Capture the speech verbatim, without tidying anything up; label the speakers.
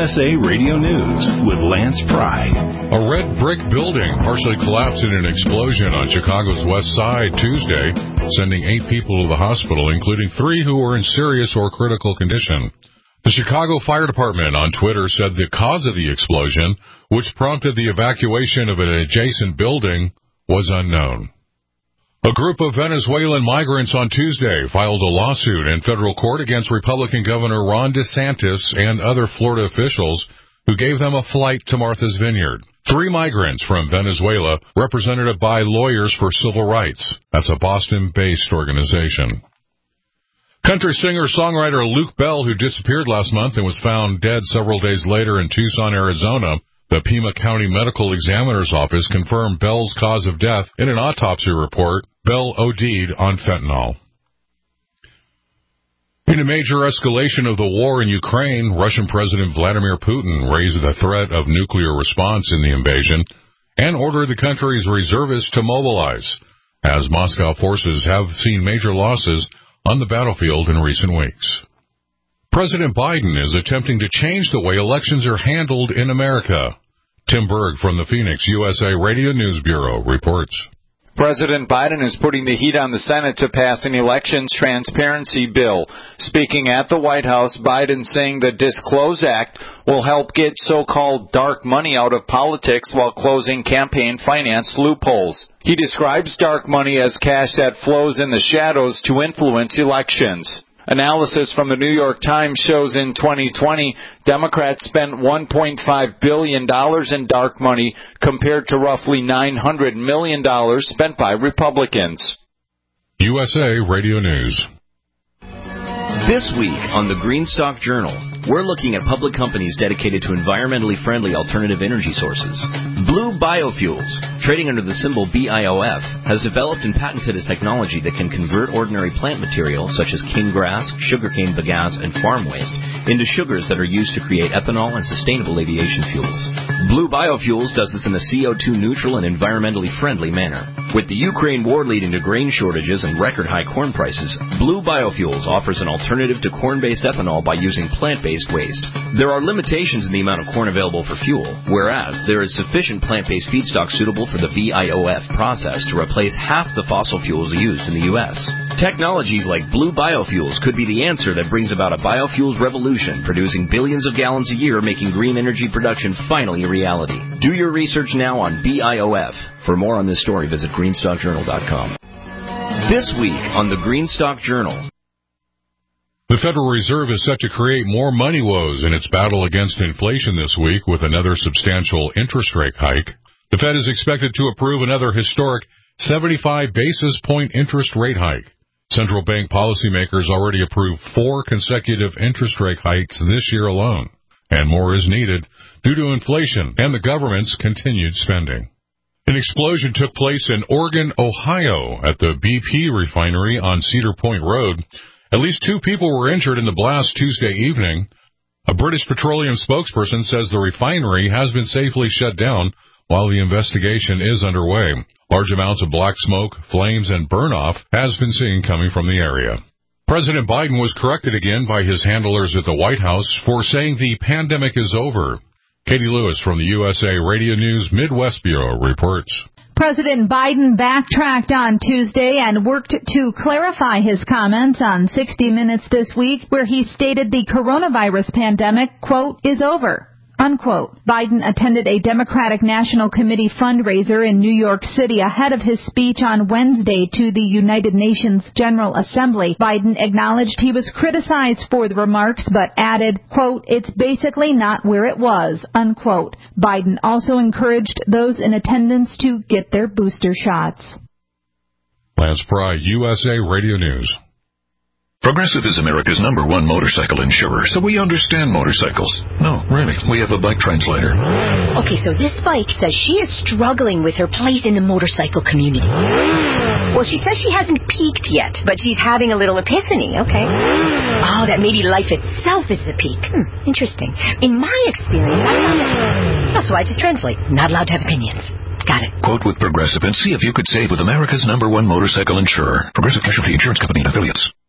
Speaker 1: S A Radio News with Lance Pry.
Speaker 2: A red brick building partially collapsed in an explosion on Chicago's west side Tuesday, sending eight people to the hospital, including three who were in serious or critical condition. The Chicago Fire Department on Twitter said the cause of the explosion, which prompted the evacuation of an adjacent building, was unknown. A group of Venezuelan migrants on Tuesday filed a lawsuit in federal court against Republican Governor Ron DeSantis and other Florida officials who gave them a flight to Martha's Vineyard. Three migrants from Venezuela, represented by Lawyers for Civil Rights. That's a Boston-based organization. Country singer-songwriter Luke Bell, who disappeared last month and was found dead several days later in Tucson, Arizona, the Pima County Medical Examiner's Office confirmed Bell's cause of death in an autopsy report. Bell OD'd on fentanyl. In a major escalation of the war in Ukraine, Russian President Vladimir Putin raised the threat of nuclear response in the invasion and ordered the country's reservists to mobilize, as Moscow forces have seen major losses on the battlefield in recent weeks. President Biden is attempting to change the way elections are handled in America. Tim Berg from the Phoenix U S A Radio News Bureau reports.
Speaker 3: President Biden is putting the heat on the Senate to pass an elections transparency bill. Speaking at the White House, Biden saying the Disclose Act will help get so-called dark money out of politics while closing campaign finance loopholes. He describes dark money as cash that flows in the shadows to influence elections. Analysis from the New York Times shows in twenty twenty, Democrats spent one point five billion dollars in dark money compared to roughly nine hundred million dollars spent by Republicans.
Speaker 2: U S A Radio News.
Speaker 4: This week on the Greenstock Journal, we're looking at public companies dedicated to environmentally friendly alternative energy sources. Blue Biofuels, trading under the symbol B I O F, has developed and patented a technology that can convert ordinary plant materials such as cane grass, sugarcane bagasse, and farm waste into sugars that are used to create ethanol and sustainable aviation fuels. Blue Biofuels does this in a C O two neutral and environmentally friendly manner. With the Ukraine war leading to grain shortages and record high corn prices, Blue Biofuels offers an alternative to corn-based ethanol by using plant-based waste. There are limitations in the amount of corn available for fuel, whereas there is sufficient plant-based feedstock suitable for the B I O F process to replace half the fossil fuels used in the U S. Technologies like Blue Biofuels could be the answer that brings about a biofuels revolution, producing billions of gallons a year, making green energy production finally a reality. Do your research now on B I O F. For more on this story, visit greenstock journal dot com. This week on the Greenstock Journal.
Speaker 2: The Federal Reserve is set to create more money woes in its battle against inflation this week with another substantial interest rate hike. The Fed is expected to approve another historic seventy-five basis point interest rate hike. Central bank policymakers already approved four consecutive interest rate hikes this year alone, and more is needed due to inflation and the government's continued spending. An explosion took place in Oregon, Ohio, at the B P refinery on Cedar Point Road. At least two people were injured in the blast Tuesday evening. A British Petroleum spokesperson says the refinery has been safely shut down while the investigation is underway. Large amounts of black smoke, flames, and burn-off has been seen coming from the area. President Biden was corrected again by his handlers at the White House for saying the pandemic is over. Katie Lewis from the U S A Radio News Midwest Bureau reports.
Speaker 5: President Biden backtracked on Tuesday and worked to clarify his comments on sixty minutes this week, where he stated the coronavirus pandemic, quote, is over, unquote. Biden attended a Democratic National Committee fundraiser in New York City ahead of his speech on Wednesday to the United Nations General Assembly. Biden acknowledged he was criticized for the remarks, but added, quote, it's basically not where it was, unquote. Biden also encouraged those in attendance to get their booster shots.
Speaker 2: Lance Pry, U S A Radio News.
Speaker 6: Progressive is America's number one motorcycle insurer, so we understand motorcycles. No, really, we have a bike translator.
Speaker 7: Okay, so this bike says she is struggling with her place in the motorcycle community. Well, she says she hasn't peaked yet, but she's having a little epiphany, okay? Oh, that maybe life itself is the peak. Hmm, interesting. In my experience, I... Oh, so I just translate. Not allowed to have opinions. Got it.
Speaker 6: Quote with Progressive and see if you could save with America's number one motorcycle insurer. Progressive Casualty Insurance Company and Affiliates.